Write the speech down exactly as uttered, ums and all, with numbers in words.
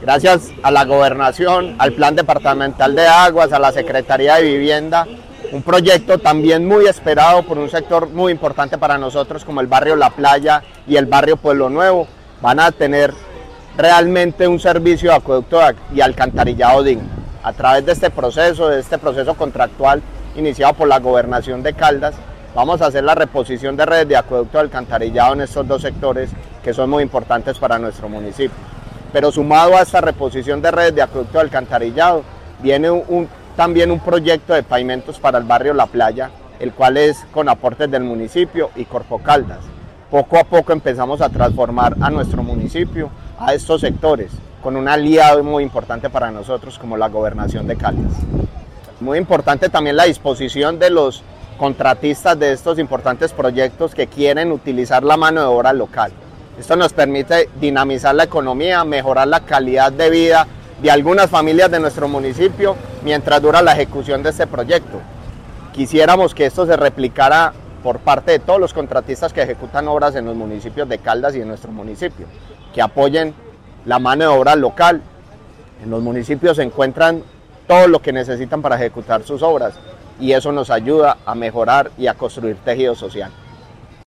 Gracias a la gobernación, al Plan Departamental de Aguas, a la Secretaría de Vivienda, un proyecto también muy esperado por un sector muy importante para nosotros como el barrio La Playa y el barrio Pueblo Nuevo, van a tener realmente un servicio de acueducto y alcantarillado digno. A través de este proceso, de este proceso contractual iniciado por la Gobernación de Caldas, vamos a hacer la reposición de redes de acueducto y alcantarillado en estos dos sectores que son muy importantes para nuestro municipio. Pero sumado a esta reposición de redes de acueducto y alcantarillado, viene un, un, también un proyecto de pavimentos para el barrio La Playa, el cual es con aportes del municipio y Corpo Caldas. Poco a poco empezamos a transformar a nuestro municipio, a estos sectores, con un aliado muy importante para nosotros como la Gobernación de Caldas. Muy importante también la disposición de los contratistas de estos importantes proyectos que quieren utilizar la mano de obra local. Esto nos permite dinamizar la economía, mejorar la calidad de vida de algunas familias de nuestro municipio mientras dura la ejecución de este proyecto. Quisiéramos que esto se replicara por parte de todos los contratistas que ejecutan obras en los municipios de Caldas y en nuestro municipio, que apoyen la mano de obra local. En los municipios se encuentran todo lo que necesitan para ejecutar sus obras y eso nos ayuda a mejorar y a construir tejido social.